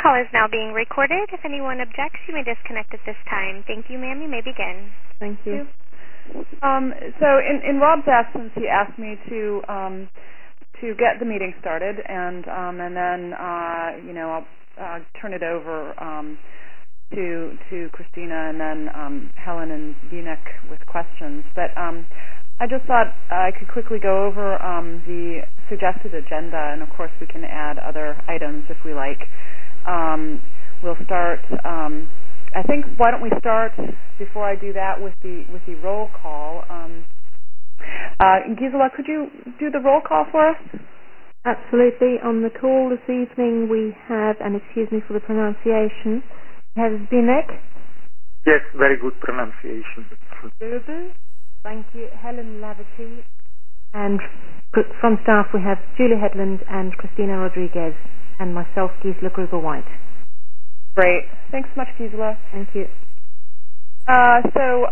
call is now being recorded. If anyone objects, you may disconnect at this time. Thank you, ma'am. You may begin. Thank you. So in Rob's absence, he asked me to get the meeting started, and then I'll turn it over to Christina, and then Helen and Zbynek with questions. But I just thought I could quickly go over the suggested agenda, and of course we can add other items if we like. We'll start. I think why don't we start before I do that with the roll call. Gisela, could you do the roll call for us? Absolutely. On the call this evening we have, and excuse me for the pronunciation, we have Zbynek. Yes, very good pronunciation. Thank you. Helen Laverty. And from staff we have Julie Headland and Christina Rodriguez, and myself, Gisela Gruber-White. Great. Thanks so much, Gisela. Thank you. I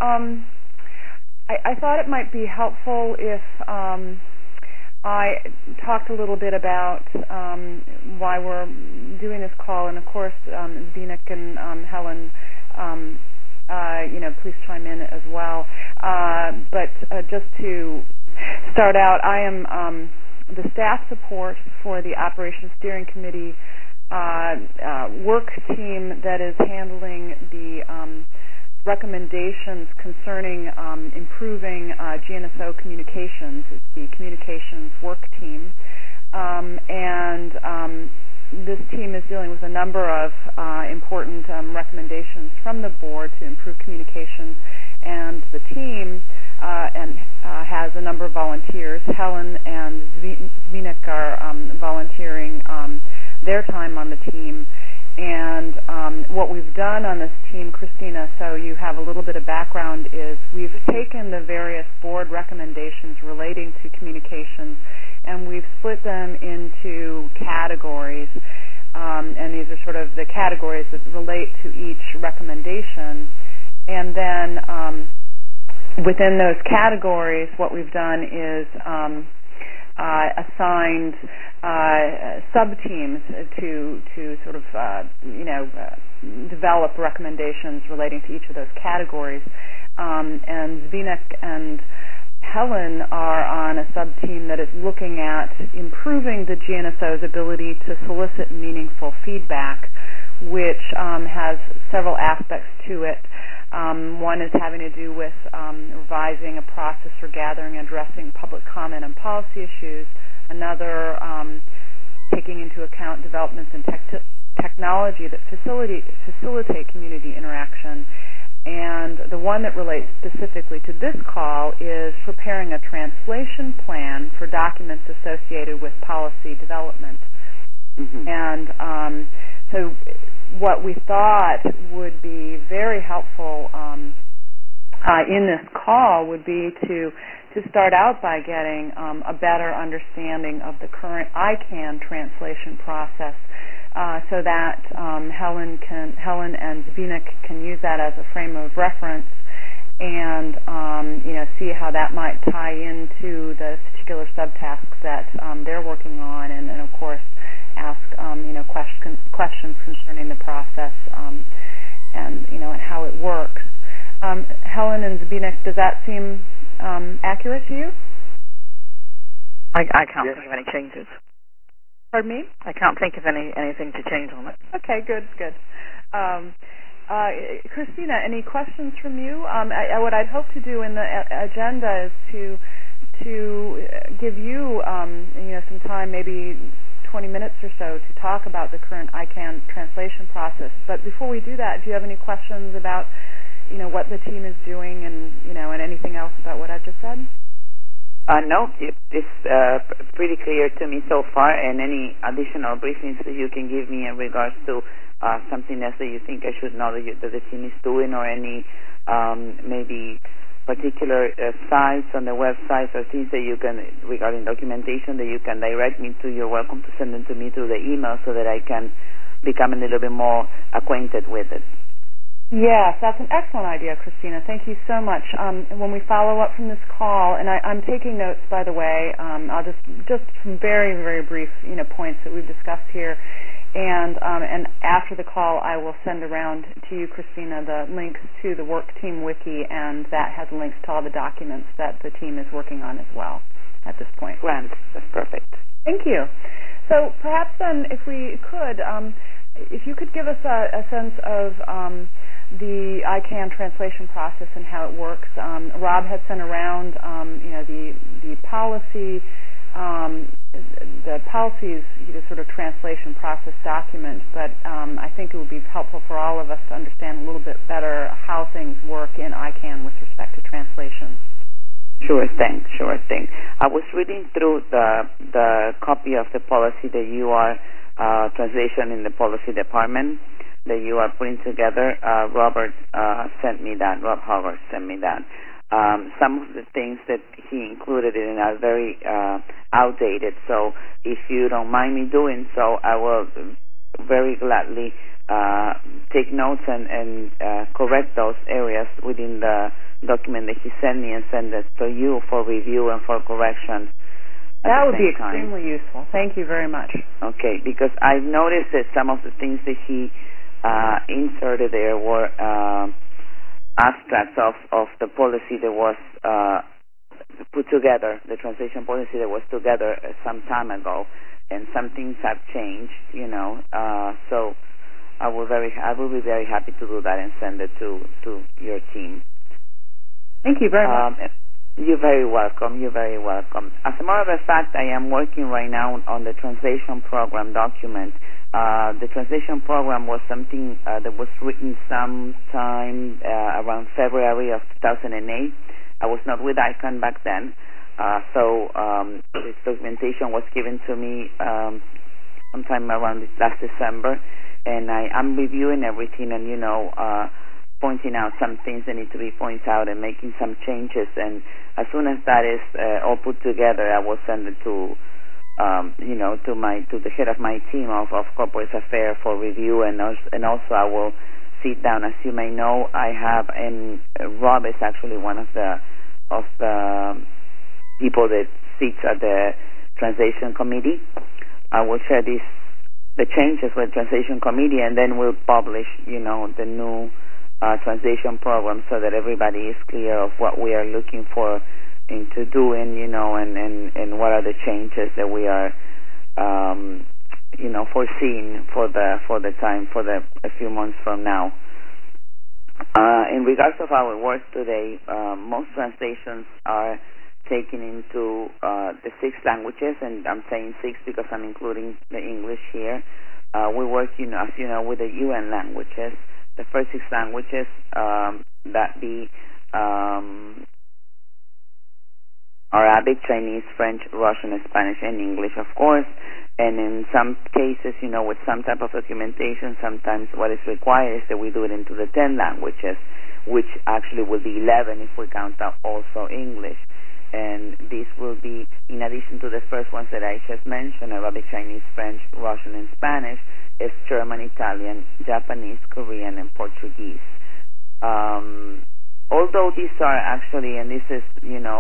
thought it might be helpful if I talked a little bit about why we're doing this call, and of course, Zbynek and Helen, please chime in as well. But just to start out, I am the staff support for the Operations Steering Committee work team that is handling the recommendations concerning improving GNSO communications. It's the communications work team. And this team is dealing with a number of important recommendations from the board to improve communications. And the team has a number of volunteers. Helen and Zbynek are volunteering their time on the team. And what we've done on this team, Christina, so you have a little bit of background, is we've taken the various board recommendations relating to communications and we've split them into categories. And these are sort of the categories that relate to each recommendation. And then within those categories, what we've done is assigned sub-teams to sort of develop recommendations relating to each of those categories. And Zbynek and Helen are on a sub-team that is looking at improving the GNSO's ability to solicit meaningful feedback, which has several aspects to it. One is having to do with revising a process for gathering and addressing public comment on policy issues. Another, taking into account developments in technology that facilitate community interaction. And the one that relates specifically to this call is preparing a translation plan for documents associated with policy development. Mm-hmm. And so what we thought would be very helpful in this call would be to start out by getting a better understanding of the current ICANN translation process, so that Helen and Zbynek can use that as a frame of reference and see how that might tie into the particular subtasks that they're working on, and of course ask questions concerning the process and how it works. Helen and Zbynek, does that seem accurate to you? I can't think of any changes. Pardon me? I can't think of anything to change on it. Okay, good. Christina, any questions from you? What I'd hope to do in the agenda is to give you some time, maybe 20 minutes or so, to talk about the current ICANN translation process. But before we do that, do you have any questions about what the team is doing and anything else about what I've just said? No, it's pretty clear to me so far, and any additional briefings that you can give me in regards to something else that you think I should know that the team is doing, or any maybe particular sites on the website or things that you can, regarding documentation, that you can direct me to, you're welcome to send them to me through the email so that I can become a little bit more acquainted with it. Yes, that's an excellent idea, Christina. Thank you so much. When we follow up from this call, and I'm taking notes, by the way, I'll just some very, very brief points that we've discussed here, And after the call, I will send around to you, Christina, the links to the Work Team Wiki, and that has links to all the documents that the team is working on as well at this point. Grand. That's perfect. Thank you. So perhaps then, if we could, if you could give us a sense of the ICANN translation process and how it works. Rob had sent around, the policy. The policy is sort of translation process document, but I think it would be helpful for all of us to understand a little bit better how things work in ICANN with respect to translation. Sure thing. I was reading through the copy of the policy that you are translation in the policy department that you are putting together. Robert sent me that. Rob Howard sent me that. Some of the things that he included in are very outdated, so if you don't mind me doing so, I will very gladly take notes and correct those areas within the document that he sent me and send it to you for review and for correction. That would be extremely useful. Thank you very much. Okay, because I've noticed that some of the things that he inserted there were abstracts of the policy that was put together, the translation policy that was together some time ago, and some things have changed, so I will be very happy to do that and send it to your team. Thank you very much. You're very welcome. As a matter of fact, I am working right now on the translation program document. The translation program was something that was written sometime around February of 2008. I was not with ICANN back then, so this documentation was given to me sometime around last December, and I'm reviewing everything and, pointing out some things that need to be pointed out and making some changes. And as soon as that is all put together, I will send it to the head of my team of corporate affairs for review, and also I will sit down. As you may know, I have, and Rob is actually one of the people that sits at the translation committee. I will share the changes with the translation committee, and then we'll publish, the new translation program so that everybody is clear of what we are looking for into doing, and what are the changes that we are, foreseeing for a few months from now. In regards of how it works today, most translations are taken into the 6 languages, and I'm saying 6 because I'm including the English here. We work, as you know, with the UN languages. The first 6 languages, that be Arabic, Chinese, French, Russian, Spanish, and English, of course. And in some cases, with some type of documentation, sometimes what is required is that we do it into the 10 languages, which actually will be 11 if we count out also English. And this will be, in addition to the first ones that I just mentioned, Arabic, Chinese, French, Russian, and Spanish, is German, Italian, Japanese, Korean, and Portuguese. Although these are actually, and this is,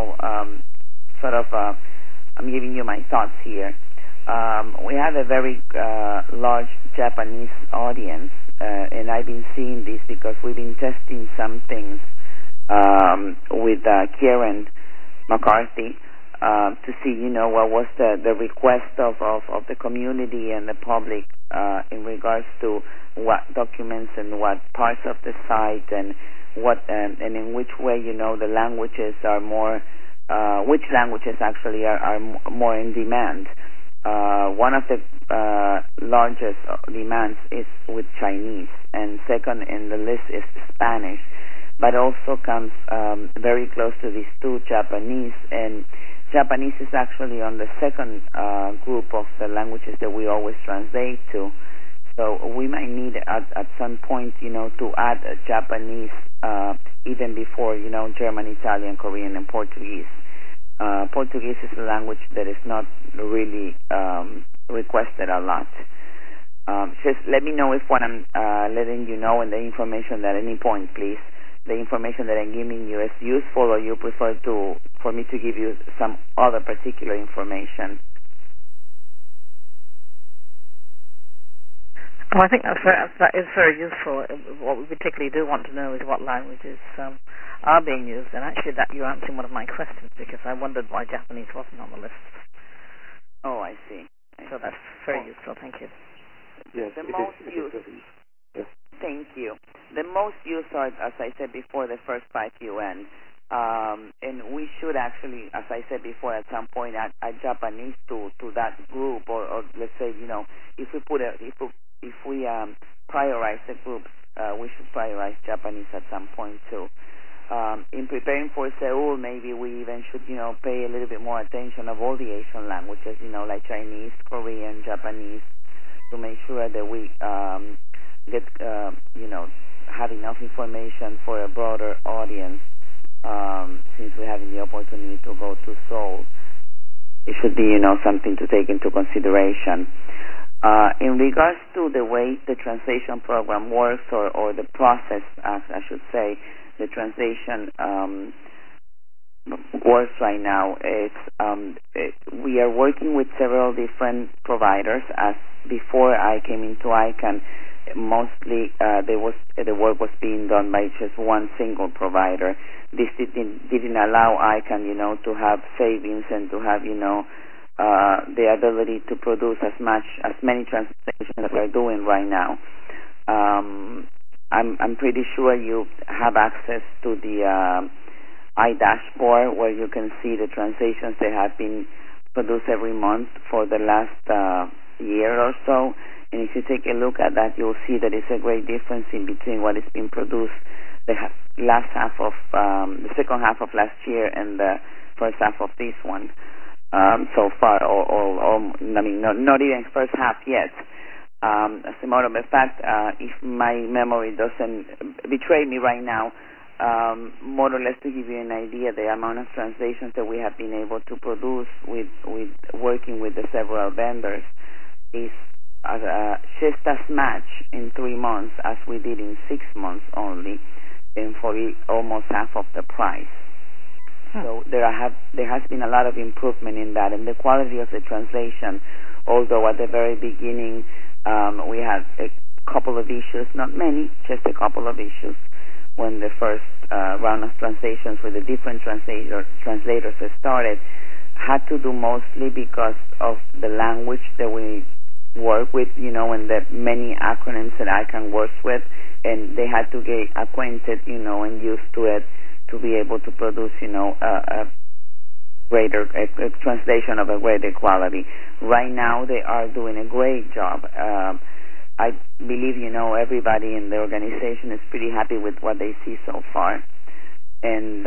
I'm giving you my thoughts here. We have a very large Japanese audience, and I've been seeing this because we've been testing some things with Kieran McCarthy to see, what was the request of the community and the public in regards to what documents and what parts of the site and what and in which way, the languages are more, which languages actually are more in demand. One of the largest demands is with Chinese, and second in the list is Spanish, but also comes very close to these 2, Japanese, and Japanese is actually on the second group of the languages that we always translate to. So we might need at some point, to add Japanese even before, German, Italian, Korean, and Portuguese. Portuguese is a language that is not really requested a lot. Just let me know if what I'm letting you know and the information at any point, please. The information that I'm giving you is useful, or you prefer for me to give you some other particular information. Well, I think that is very useful. What we particularly do want to know is what languages are being used, and actually that you're answering one of my questions, because I wondered why Japanese wasn't on the list. Oh, I see. So that's very useful. Thank you. Yes, the most used. Yes. Thank you. The most used are, as I said before, the first 5 UN. And we should actually, as I said before, at some point add Japanese to that group, or let's say, if we prioritize the groups, we should prioritize Japanese at some point too. In preparing for Seoul, maybe we even should, pay a little bit more attention of all the Asian languages, like Chinese, Korean, Japanese, to make sure that we get, have enough information for a broader audience. Since we're having the opportunity to go to Seoul, it should be, something to take into consideration. In regards to the way the translation program works, or the process, I should say, the translation works right now, we are working with several different providers. As before I came into ICANN, mostly the work was being done by just one single provider. This didn't allow ICANN, to have savings and to have, the ability to produce as many translations as we're doing right now. I'm pretty sure you have access to the iDashboard, where you can see the translations that have been produced every month for the last year or so. And if you take a look at that, you'll see that it's a great difference in between what is being produced the second half of last year and the first half of this one. So far, not even first half yet. As a matter of fact, if my memory doesn't betray me right now, more or less to give you an idea, the amount of translations that we have been able to produce with working with the several vendors is just as much in 3 months as we did in 6 months only, and for almost half of the price. So there has been a lot of improvement in that, and the quality of the translation. Although at the very beginning we had a couple of issues, not many, just a couple of issues, when the first round of translations with the different translators started, had to do mostly because of the language that we work with, and the many acronyms that ICANN works with, and they had to get acquainted, and used to it to be able to produce, a translation of a greater quality. Right now, they are doing a great job. I believe, everybody in the organization is pretty happy with what they see so far. And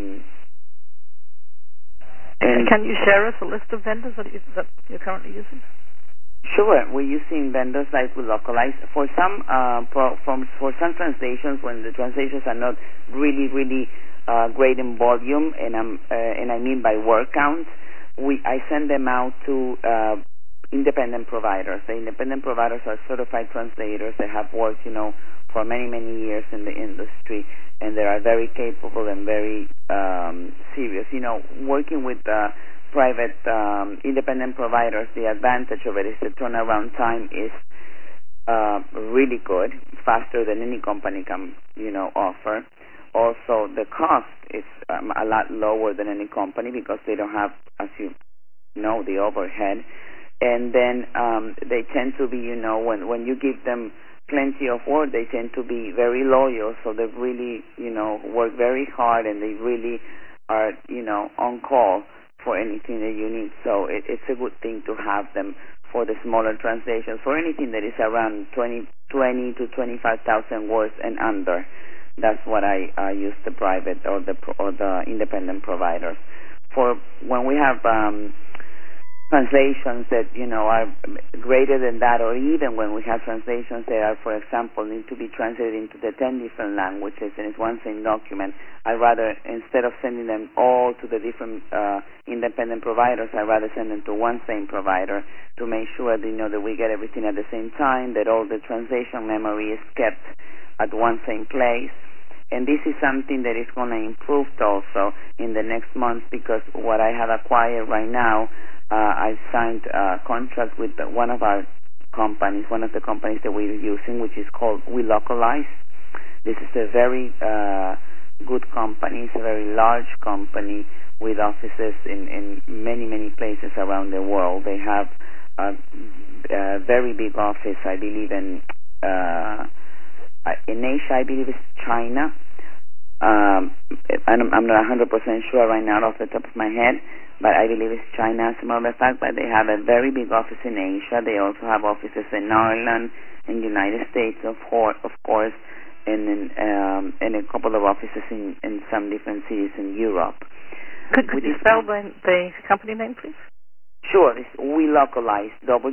can you share us a list of vendors that you're currently using? Sure, we're using vendors like Localize for some for some translations, when the translations are not really great in volume, and I mean by word count. I send them out to independent providers. The independent providers are certified translators. They have worked, for many years in the industry, and they are very capable and very serious. Working with private independent providers, the advantage of it is the turnaround time is really good, faster than any company can, offer. Also, the cost is a lot lower than any company, because they don't have, as you know, the overhead. And then they tend to be, when you give them plenty of work, they tend to be very loyal. So they really, work very hard, and they really are, on call for anything that you need. So it's a good thing to have them for the smaller translations, for anything that is around 20 to 25,000 words and under. That's what I use the private or the independent providers for. When we have translations that are greater than that, or even when we have translations that are, for example, need to be translated into the 10 different languages, and it's one same document, I rather, instead of sending them all to the different independent providers, I rather send them to one same provider to make sure that, that we get everything at the same time, that all the translation memory is kept at one same place. And this is something that is going to improve also in the next month, because what I have acquired right now, I signed a contract with one of our companies, one of the companies that we're using, which is called WeLocalize. This is a very good company. It's a very large company with offices in many places around the world. They have a very big office, I believe, in Asia. I believe it's China. I'm not 100% sure right now off the top of my head, but I believe it's China as a matter of fact. But they have a very big office in Asia. They also have offices in Ireland, in the United States, of course, and in a couple of offices in some different cities in Europe. Could you spell the company name, please? Sure. It's WeLocalize.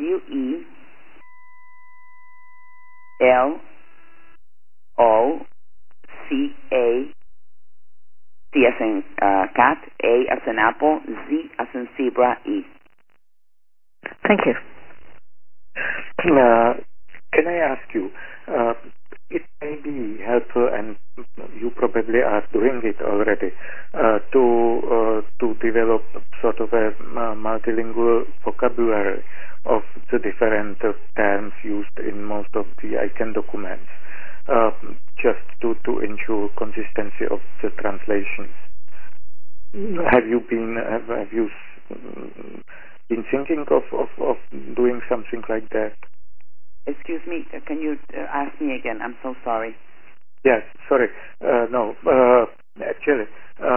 WeLocalize. C as in cat, A as in apple, Z as in zebra, E. Thank you. Can I ask you, it may be helpful, and you probably are doing it already, to develop sort of a multilingual vocabulary of the different terms used in most of the ICANN documents, just to ensure consistency of the translations. Have you been thinking of doing something like that? Excuse me, can you ask me again? I'm so sorry. Yes, sorry. No, actually,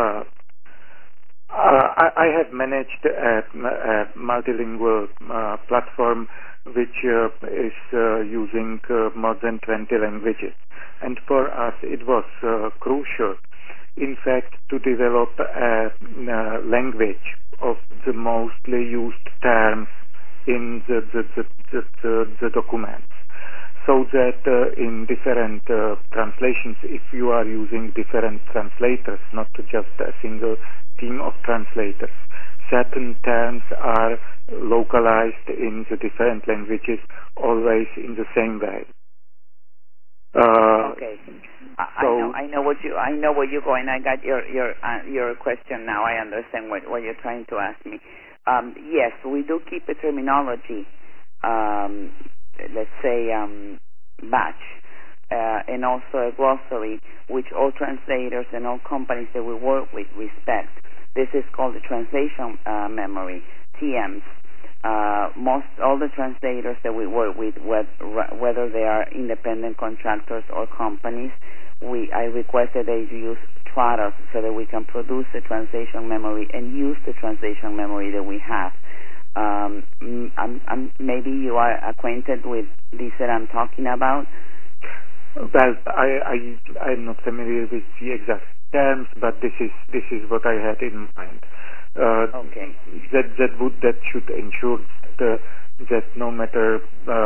I have managed a multilingual platform which is using more than 20 languages. And for us, it was crucial, in fact, to develop a language of the mostly used terms in the documents, so that in different translations, if you are using different translators, not just a single team of translators, certain terms are localized in the different languages always in the same way. Okay. I know where you're going. I got your question now. I understand what you're trying to ask me. Yes, we do keep a terminology. Let's say batch, and also a glossary, which all translators and all companies that we work with respect. This is called the translation memory, TMs. All the translators that we work with, whether they are independent contractors or companies, I request that they use Trados so that we can produce the translation memory and use the translation memory that we have. Maybe you are acquainted with this that I'm talking about. Well, I'm not familiar with the exact terms, but this is what I had in mind. Okay. That should ensure that no matter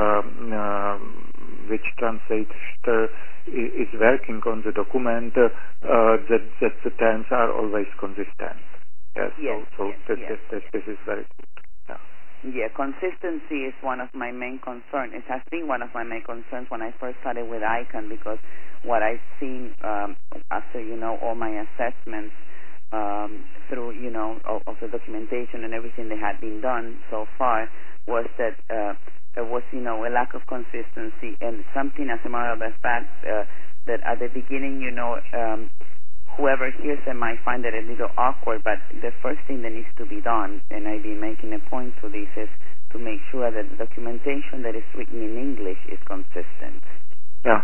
which translator is working on the document, that the terms are always consistent. Yes. This is very good. Yeah, consistency is one of my main concerns. It has been one of my main concerns when I first started with ICANN, because what I've seen after all my assessments through of the documentation and everything that had been done so far was that there was a lack of consistency, and something, as a matter of fact, that at the beginning whoever hears it might find it a little awkward, but the first thing that needs to be done, and I've been making a point to this, is to make sure that the documentation that is written in English is consistent. Yeah.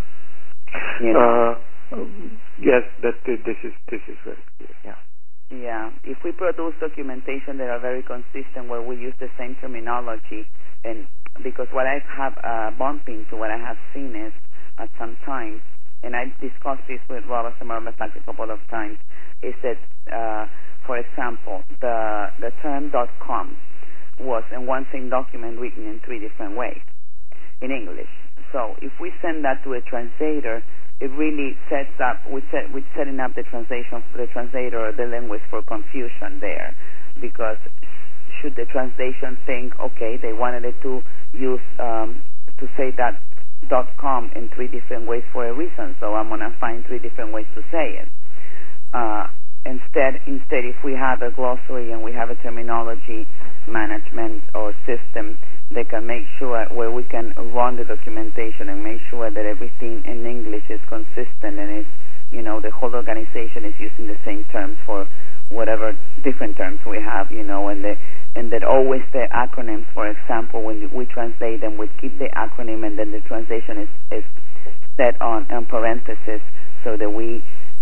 Yes, this is very clear. Yeah. Yeah. If we produce documentation that are very consistent, where we use the same terminology, and because what I have bumped into, what I have seen is at some times, and I discussed this with Robert Samarmasak a couple of times, is that, for example, the term .com was in one same document written in 3 different ways in English. So if we send that to a translator, it really sets up, we're setting up the translation for the translator or the language for confusion there, because should the translation think, okay, they wanted it to use, to say that .com in 3 different ways for a reason, so I'm going to find 3 different ways to say it. Instead, if we have a glossary and we have a terminology management or system that can make sure where we can run the documentation and make sure that everything in English is consistent and is, the whole organization is using the same terms for whatever different terms we have, and that always the acronyms, for example, when we translate them, we keep the acronym and then the translation is set on parentheses so that we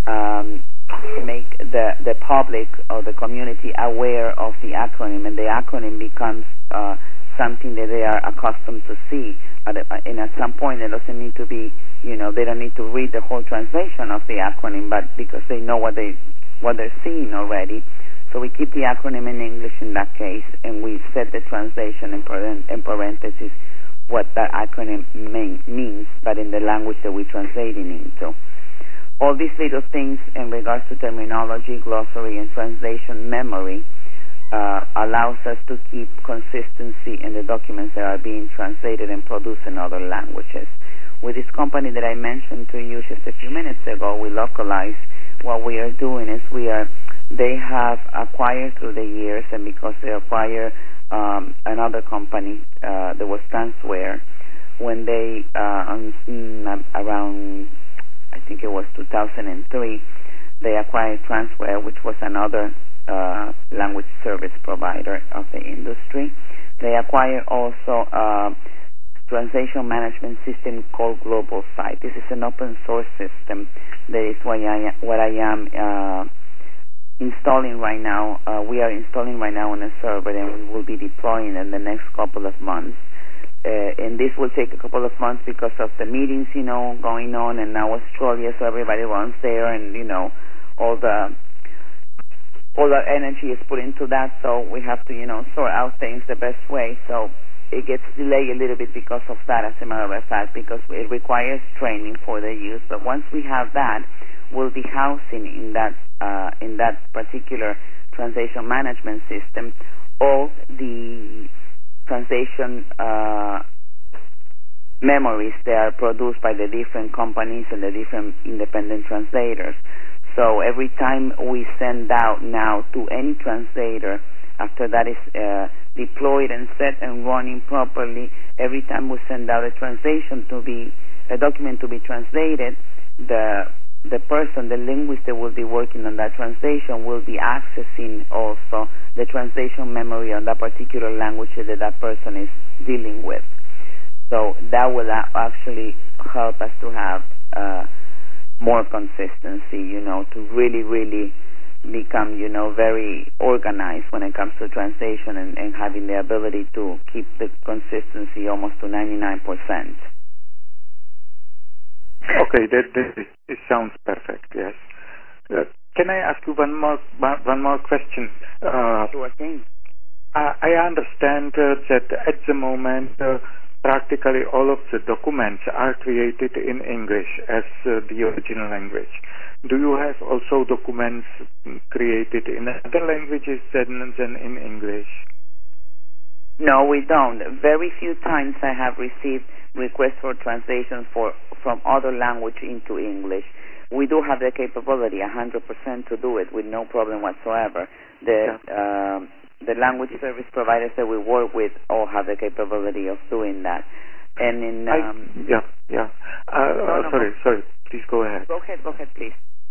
make the public or the community aware of the acronym, and the acronym becomes something that they are accustomed to see. And at some point, it doesn't need to be, they don't need to read the whole translation of the acronym, but because they know what they're seeing already. So we keep the acronym in English in that case, and we set the translation in parentheses what that acronym means, but in the language that we're translating into. All these little things in regards to terminology, glossary, and translation memory allows us to keep consistency in the documents that are being translated and produced in other languages. With this company that I mentioned to you just a few minutes ago, we localize. What we are doing is they have acquired through the years, and because they acquire another company, there was Transware, when they around, I think it was 2003, they acquired Transware, which was another language service provider of the industry. They acquired also a translation management system called GlobalSight. This is an open source system. That is what I am installing right now. We are installing right now on a server, and we will be deploying in the next couple of months. And this will take a couple of months because of the meetings, going on, and now Australia, so everybody runs there, and all the energy is put into that. So we have to, sort out things the best way. So it gets delayed a little bit because of that, as a matter of fact, because it requires training for the use. But once we have that, we'll be housing in that particular translation management system all the translation memories that are produced by the different companies and the different independent translators. So every time we send out now to any translator, after that is deployed and set and running properly, every time we send out a document to be translated, the person, the linguist that will be working on that translation will be accessing also the translation memory on that particular language that person is dealing with. So that will actually help us to have more consistency, to really, really become, very organized when it comes to translation and having the ability to keep the consistency almost to 99%. Okay, it sounds perfect. Yes. Can I ask you one more question? Sure thing. I understand that at the moment practically all of the documents are created in English as the original language. Do you have also documents created in other languages than in English? No, we don't. Very few times I have received requests for translation from other language into English. We do have the capability 100% to do it with no problem whatsoever. The language service providers that we work with all have the capability of doing that. And in sorry, please go ahead. Go ahead, please.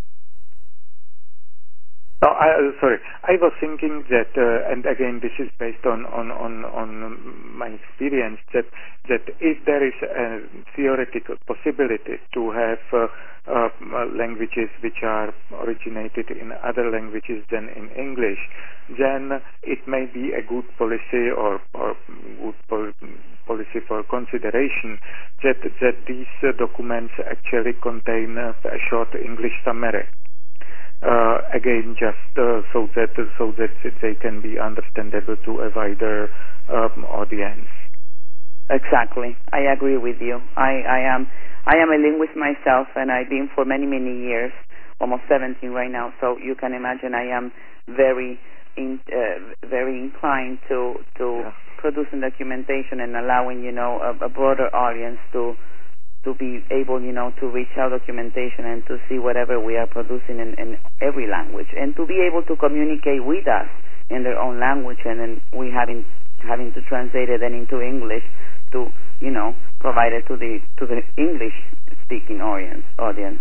No, sorry. I was thinking that, and again, this is based on my experience, that if there is a theoretical possibility to have languages which are originated in other languages than in English, then it may be a good policy or good policy for consideration that these documents actually contain a short English summary. Again, just so that they can be understandable to a wider audience. Exactly, I agree with you. I am a linguist myself, and I've been for many years, almost 17 right now. So you can imagine I am very inclined to producing documentation and allowing a broader audience to be able, to reach our documentation and to see whatever we are producing in every language, and to be able to communicate with us in their own language, and then we having to translate it then into English to, provide it to the English speaking audience.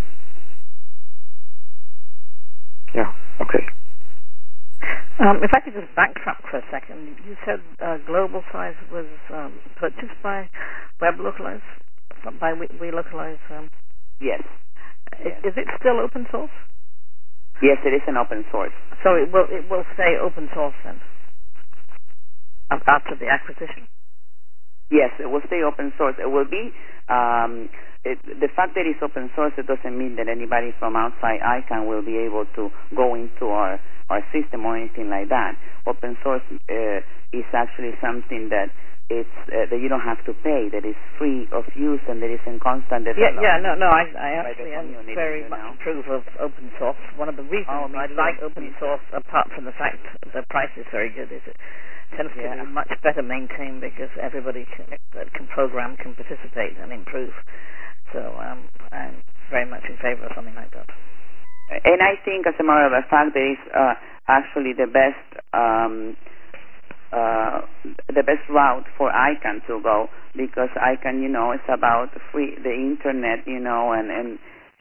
Yeah. Okay. If I could just backtrack for a second, you said Global Size was purchased by Web Localize, by We Localize. Yes. Is it still open source? Yes, it is an open source. So it will stay open source then after the acquisition? Yes, it will stay open source. It will be. The fact that it's open source, it doesn't mean that anybody from outside ICANN will be able to go into our system or anything like that. Open source is actually something that that you don't have to pay, that is free of use, and that is in constant development. I actually am very much approve of open source. One of the reasons I like open source, apart from the fact the price is very good, is it tends to be much better maintained because everybody that can program can participate and improve. So I'm very much in favor of something like that. And I think, as a matter of fact, there is actually the best route for ICANN to go, because ICANN, it's about the internet, and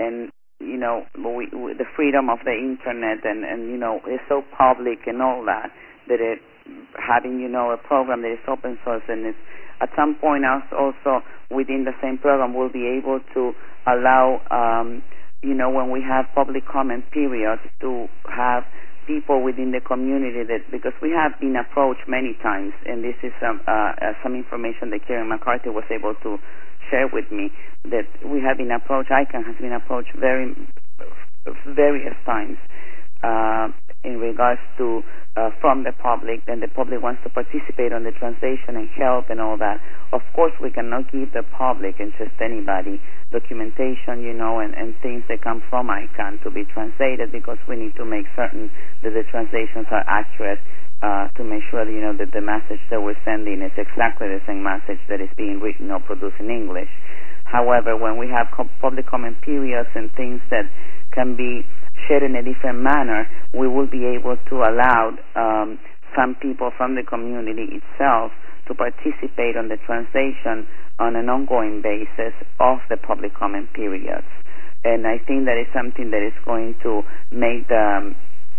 the freedom of the internet, and it's so public and all that it having a program that is open source, and it's at some point also within the same program we'll be able to allow when we have public comment periods to have people within the community, that because we have been approached many times, and this is some information that Karen McCarthy was able to share with me, that we have been approached, ICANN has been approached various times in regards to from the public, and the public wants to participate on the translation and help and all that. Of course, we cannot give the public and just anybody documentation, and things that come from ICANN to be translated, because we need to make certain that the translations are accurate to make sure that the message that we're sending is exactly the same message that is being written or produced in English. However, when we have public comment periods and things that can be shared in a different manner, we will be able to allow some people from the community itself to participate on the translation on an ongoing basis of the public comment periods. And I think that is something that is going to make the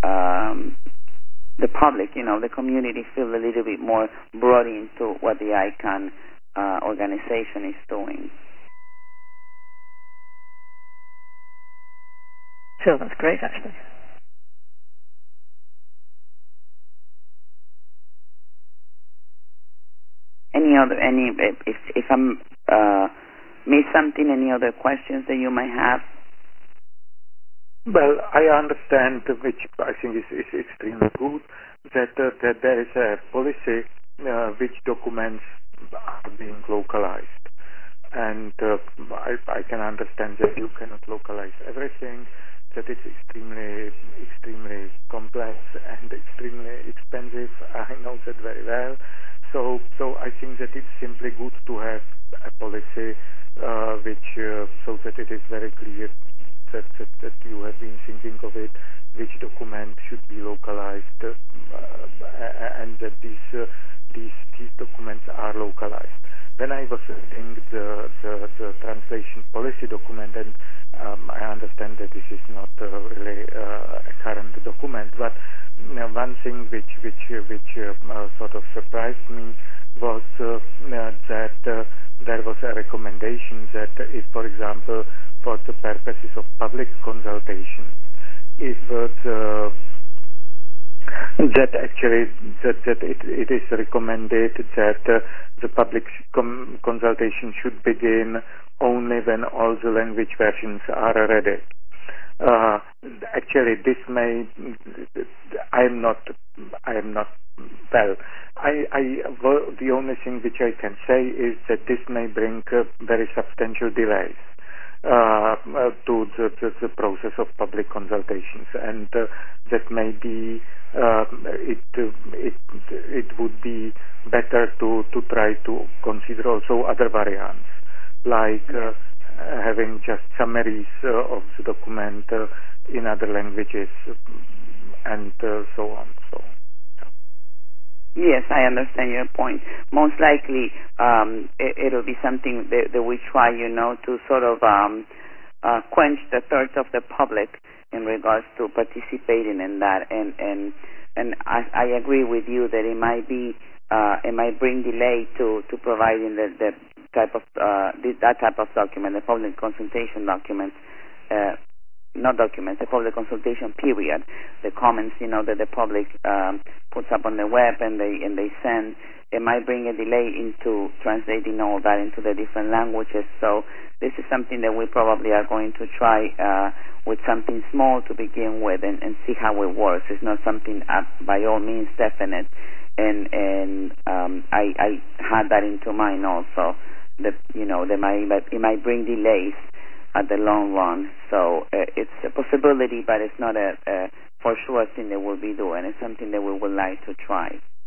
public, the community, feel a little bit more brought into what the ICANN organization is doing. Sure, that's great, actually. If I'm missed something, any other questions that you might have? Well, I understand, which I think is extremely good, that there is a policy which documents are being localized, and I can understand that you cannot localize everything, that it's extremely complex and extremely expensive. I know that very well. So I think that it's simply good to have a policy which so that it is very clear that you have been thinking of it, which document should be localized, and that these documents are localized. When I was reading the translation policy document, and I understand that this is not really a current document, but one thing which sort of surprised me was that there was a recommendation that if, for example, for the purposes of public consultation, if that it is recommended that the public consultation should begin only when all the language versions are ready. Actually, this may. I am not. Well, the only thing which I can say is that this may bring very substantial delays to the process of public consultations, and that may be it would be better to try to consider also other variants, like having just summaries of the document in other languages, and so on. So. Yes, I understand your point. Most likely, it'll be something that we try, to sort of quench the thirst of the public in regards to participating in that. And I agree with you that it might bring delay to providing the type of that type of document, the public consultation documents. Not documents, the public consultation period, the comments, that the public puts up on the web and they send. It might bring a delay into translating all that into the different languages. So this is something that we probably are going to try with something small to begin with and see how it works. It's not something by all means definite, and I had that into mind also. That it might bring delays at the long run. So it's a possibility, but it's not a for sure thing that we'll be doing. It's something that we would like to try.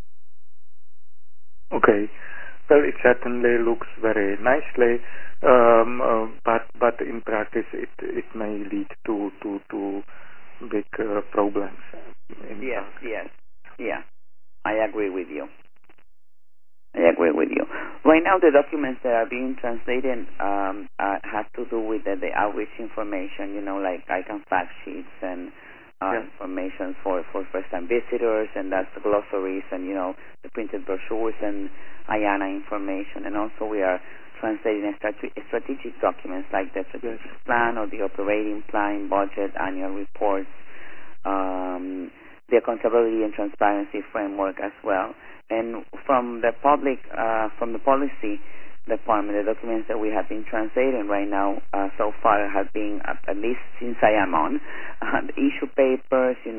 Okay. Well, it certainly looks very nicely, but in practice it may lead to big problems. Yes. Yeah. I agree with you. Right now, the documents that are being translated have to do with the outreach information, like ICANN fact sheets and information for first-time visitors, and that's the glossaries and, the printed brochures and IANA information. And also we are translating strategic documents like the strategic plan or the operating plan, budget, annual reports, the accountability and transparency framework as well. And from the policy department, the documents that we have been translating right now so far have been, at least since I am on, the issue papers, in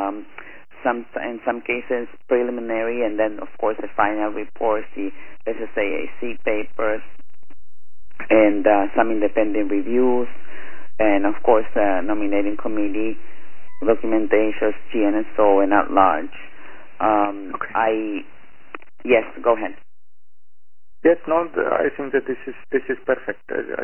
some cases preliminary, and then of course the final reports, the SSAAC papers, and some independent reviews, and of course the nominating committee documentations, GNSO, and at large. Okay. Yes, go ahead. Yes, no, I think that this is perfect.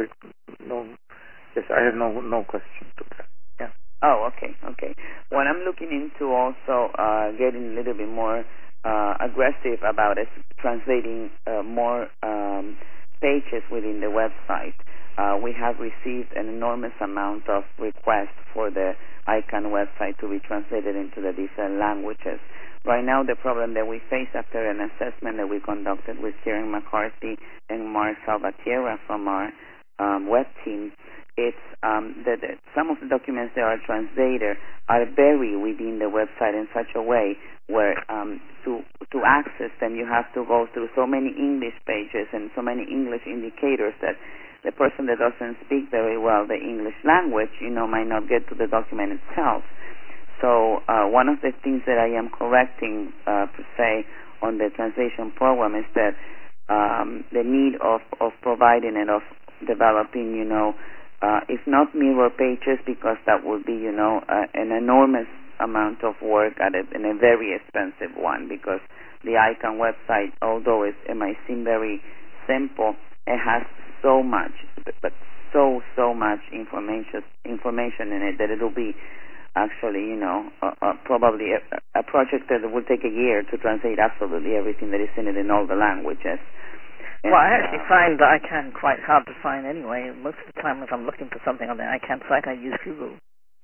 I have no question to that. Yeah. Oh, okay. What I'm looking into also getting a little bit more aggressive about is translating more pages within the website. We have received an enormous amount of requests for the ICANN website to be translated into the different languages. Right now, the problem that we face after an assessment that we conducted with Kieran McCarthy and Mark Salvatierra from our web team, it's that some of the documents that are translated are buried within the website in such a way where to access them you have to go through so many English pages and so many English indicators that the person that doesn't speak very well the English language, might not get to the document itself. So one of the things that I am correcting, per se, on the translation program is that the need of providing and of developing, if not mirror pages, because that would be, an enormous amount of work and a very expensive one, because the ICANN website, although it might seem very simple, it has so much, but so much information in it that it'll be actually, probably a project that will take a year to translate absolutely everything that is in it in all the languages. Well, I actually find that ICANN quite hard to find anyway. Most of the time if I'm looking for something on the ICANN site, I use Google.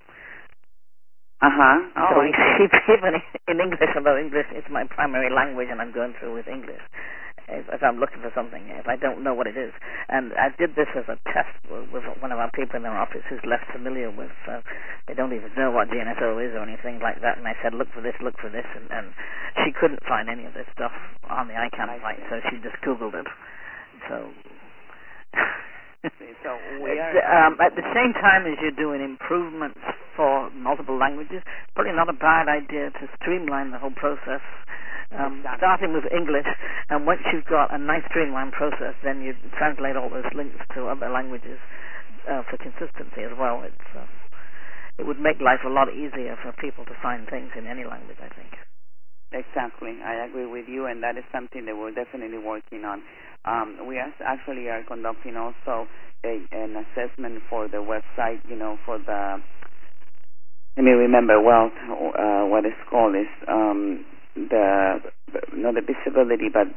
So even in English, although English is my primary language and I'm going through with English, if I'm looking for something, if I don't know what it is. And I did this as a test with one of our people in our office who's less familiar with, they don't even know what GNSO is or anything like that, and I said, look for this, and she couldn't find any of this stuff on the ICANN site, so she just Googled it. So we are at the same time as you're doing improvements for multiple languages, probably not a bad idea to streamline the whole process, starting with English, and once you've got a nice streamlined process, then you translate all those links to other languages for consistency as well. It would make life a lot easier for people to find things in any language, I think. Exactly. I agree with you, and that is something that we're definitely working on. We actually are conducting also an assessment for the website, for the, let me remember what it's called is the not the visibility, but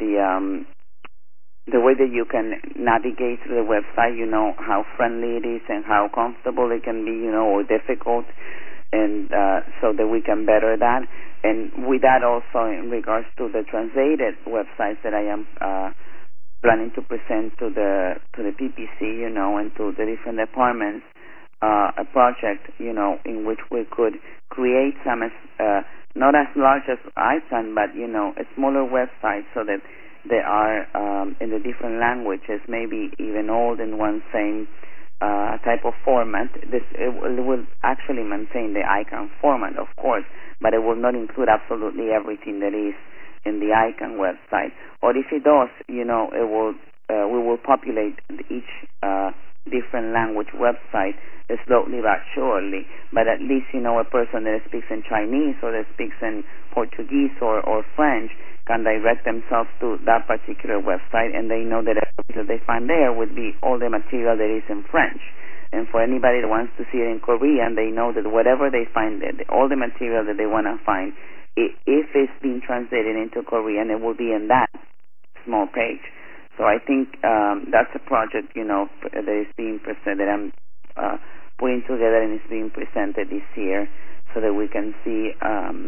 the way that you can navigate through the website, how friendly it is and how comfortable it can be, or difficult, and so that we can better that. And with that also in regards to the translated websites that I am planning to present to the PPC, and to the different departments, a project, in which we could create some, not as large as ISAN, but, a smaller website so that they are in the different languages, maybe even all in one same type of format. It will actually maintain the ICANN format, of course, but it will not include absolutely everything that is in the ICANN website. Or if it does, it will we will populate each different language website slowly but surely. But at least a person that speaks in Chinese or that speaks in Portuguese or French can direct themselves to that particular website, and they know that everything that they find there would be all the material that is in French. And for anybody that wants to see it in Korean, they know that whatever they find, all the material that they want to find, if it's being translated into Korean, it will be in that small page. So I think that's a project, that is being presented, that I'm putting together, and is being presented this year, so that we can see,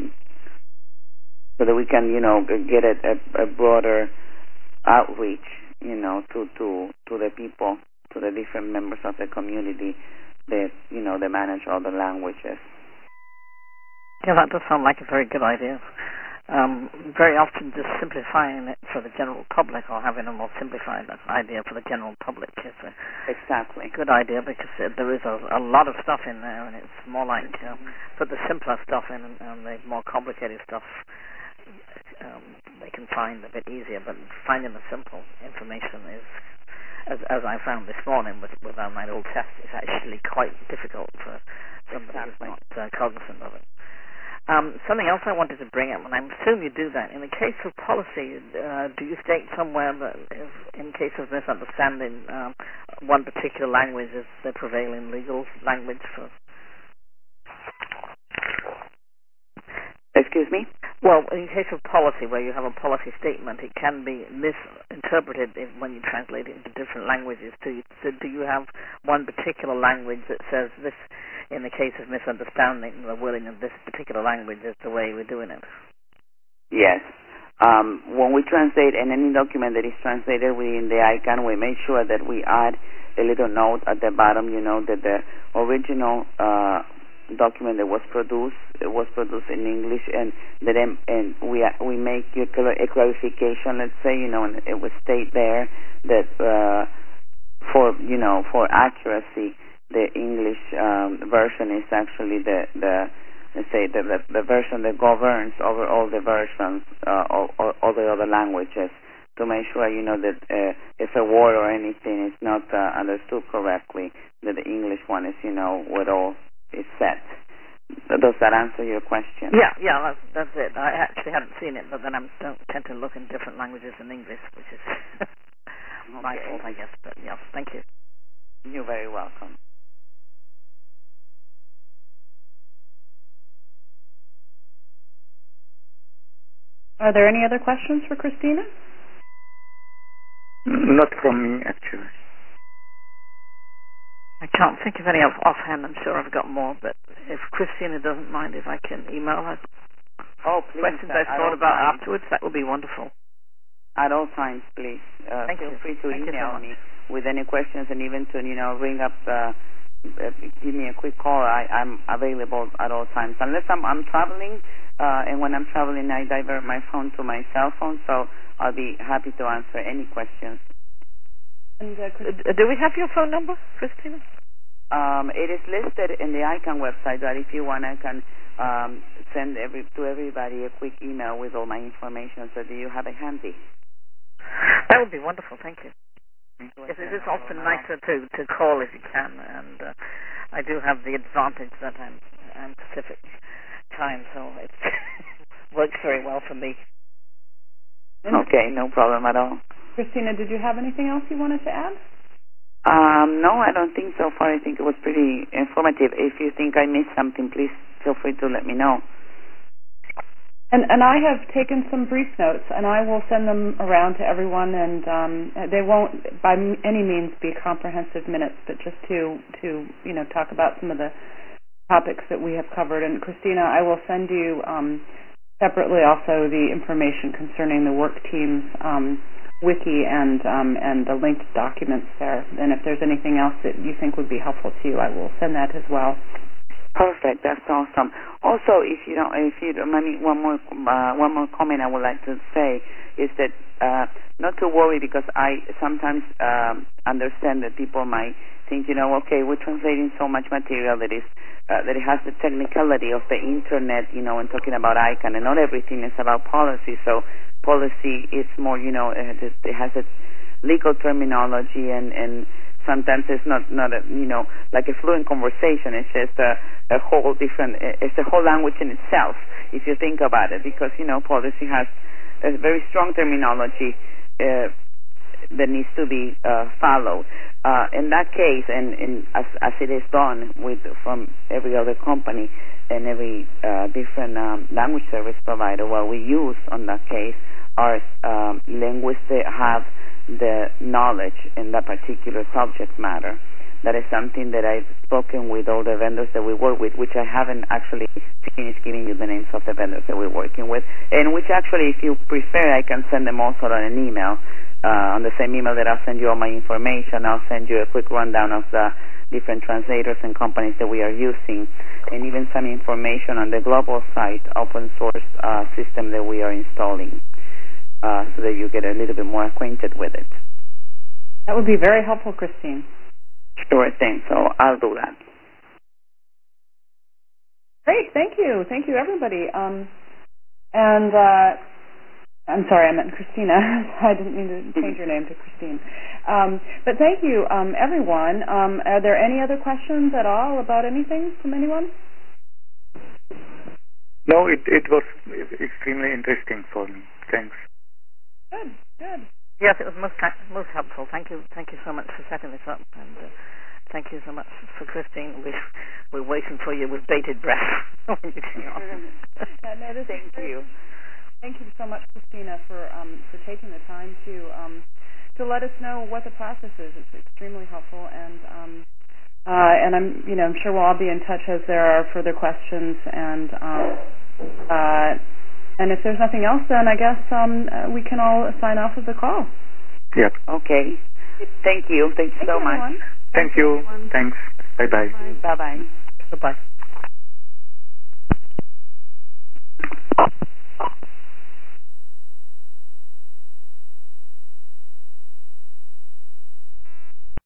so that we can, get a broader outreach, to the people, to the different members of the community that, they manage all the languages. Yeah, that does sound like a very good idea. Very often just simplifying it for the general public, or having a more simplified idea for the general public, is exactly a good idea, because there is a lot of stuff in there, and it's more like put the simpler stuff in, and the more complicated stuff they can find a bit easier. But finding the simple information is, as I found this morning with my old test, is actually quite difficult for somebody who's not cognizant of it. Something else I wanted to bring up, and I assume you do that. In the case of policy, do you state somewhere that if, in case of misunderstanding, one particular language is the prevailing legal language for? Excuse me? Well, in case of policy, where you have a policy statement, it can be misinterpreted when you translate it into different languages. Do you have one particular language that says this, in the case of misunderstanding, the wording of this particular language is the way we're doing it? Yes. When we translate in any document that is translated within the ICANN, we make sure that we add a little note at the bottom, that the original document that was produced in English, and we make a clarification, let's say, and it would state there that for accuracy, the English version is actually the version that governs over all the versions, all the other languages, to make sure that if a word or anything is not understood correctly, that the English one is what all is set. Does that answer your question? Yeah, that's it. I actually haven't seen it, but then I don't tend to look in different languages in English, which is my fault, I guess. But yes, thank you. You're very welcome. Are there any other questions for Christina? Not from me, actually. I can't think of any offhand. I'm sure I've got more, but if Christina doesn't mind, if I can email her questions I've thought about afterwards, that would be wonderful. At all times, please. Feel free to email me with any questions, and even to ring up, give me a quick call. I'm available at all times, unless I'm traveling. And when I'm traveling, I divert my phone to my cell phone, so I'll be happy to answer any questions. And, do we have your phone number, Christina? It is listed in the ICANN website, but if you want, I can send to everybody a quick email with all my information, so do you have it handy? That would be wonderful, thank you. It is often nicer to call if you can, and I do have the advantage that I'm Pacific time, so it works very well for me. Okay, no problem at all. Christina, did you have anything else you wanted to add? No, I don't think so far. I think it was pretty informative. If you think I missed something, please feel free to let me know. And I have taken some brief notes, and I will send them around to everyone. And they won't, by any means, be comprehensive minutes, but just to talk about some of the topics that we have covered. And Christina, I will send you separately also the information concerning the work team's wiki and the linked documents there. And if there's anything else that you think would be helpful to you, I will send that as well. Perfect. That's awesome. Also, if you don't mind me, one more comment I would like to say is that not to worry, because I sometimes understand that people might think, okay, we're translating so much material that it has the technicality of the internet, and talking about ICANN, and not everything is about policy. So policy is more, it has a legal terminology, and sometimes it's not a, like a fluent conversation. It's just a whole different, it's a whole language in itself, if you think about it, because, policy has a very strong terminology that needs to be followed. In that case, and as it is done from every other company and every different language service provider, what we use on that case are linguists that have the knowledge in that particular subject matter. That is something that I've spoken with all the vendors that we work with, which I haven't actually finished giving you the names of the vendors that we're working with, and which actually, if you prefer, I can send them also on an email. On the same email that I'll send you all my information, I'll send you a quick rundown of the different translators and companies that we are using, and even some information on the global site open source system that we are installing, so that you get a little bit more acquainted with it. That would be very helpful, Christine. Sure thing. So I'll do that. Great. Thank you. Thank you, everybody. And I'm sorry, I meant Christina. I didn't mean to change your name to Christine. But thank you, everyone. Are there any other questions at all about anything from anyone? No, it was extremely interesting for me. Thanks. Good. Yes, it was most helpful. Thank you so much for setting this up, and thank you so much for Christine. We're waiting for you with bated breath. Thank you. Thank you so much, Christina, for taking the time to let us know what the process is. It's extremely helpful, and I'm sure we'll all be in touch as there are further questions, and if there's nothing else, then I guess we can all sign off of the call. Yep. Okay. Thank you. Thank you so much. Everyone. Thank you. Thanks. Bye-bye. Bye-bye. Bye-bye.